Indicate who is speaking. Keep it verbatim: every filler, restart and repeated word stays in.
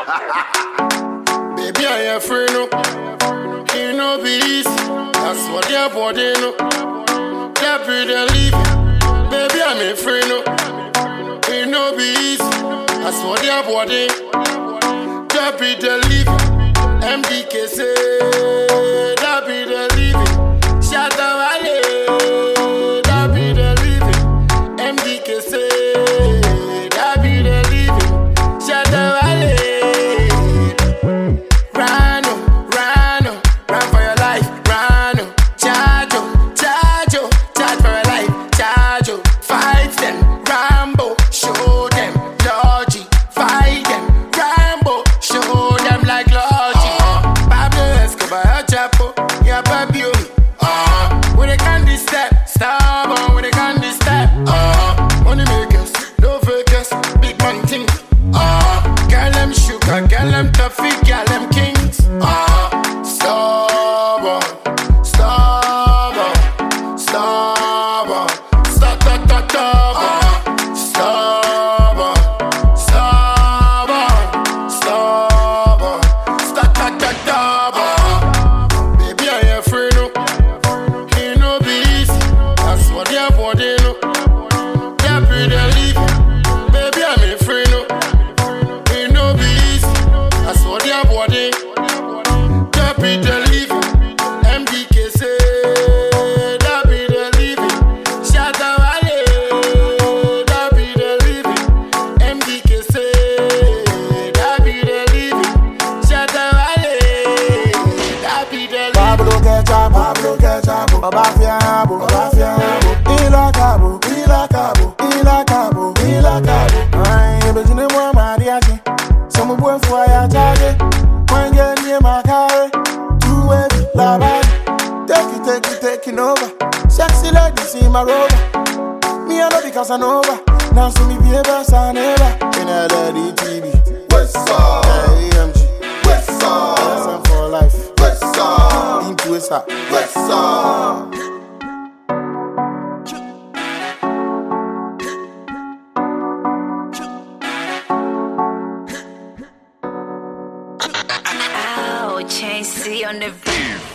Speaker 1: Baby, I am free no. You know be easy. That's what your body know. That be the living. Baby, I'm a free no. You know be easy. That's what your body. That be the living. M D K say that be the living. Shout out Wale. That be the living. M D K say that be the living. Shout out Wale. Run, oh, run, oh, run for your life. Run, oh, charge, oh, charge, oh, charge for your life. Charge, oh, fight them. Rambo, show them logic. Fight them. Rambo, show them like logic. Uh-huh. Pablo Escobar, El Chapo, yeah, Pablo. Uh-huh. With a candy step, stubborn with a candy step. Uh-huh. Money makers, no fakers, big man thing. Uh-huh. Girl them sugar, girl them toffee, girl them kings. Uh-huh. Stubborn, stubborn, stubborn, stop, stop, stop, stop. Uh-huh. Stubborn, stubborn, stubborn, stop, stop, stop, stop. Uh-huh. Baby, I am free no. You know be easy. That's what your body know. That be the living. Baby, I'm a free no. You know be easy. That's what your body. That be the living. M D K say that be the living. Shout out Wale. That be the living. M D K say that be the living. Shout out Wale. That be the living.
Speaker 2: Pablo Ketchup, Pablo Ketchup, Baba Fiabo, Baba Fiabo, Ila Cabo, Ila Cabo, Ila Cabo, Ila Cabo. Ay, bejine mo mariachi, some boy for ya charge. When get near my car, two way la bad. Take it, take it, taking over. Sexy ladies in my rover. Me I know because I know over. Now see me be a boss I never. In a daddy T V.
Speaker 3: What's up?
Speaker 2: A M G.
Speaker 3: What's up?
Speaker 2: Yes, I'm for life.
Speaker 3: What's up?
Speaker 2: Into it, sir.
Speaker 3: What's up?
Speaker 4: Ouch, I see on the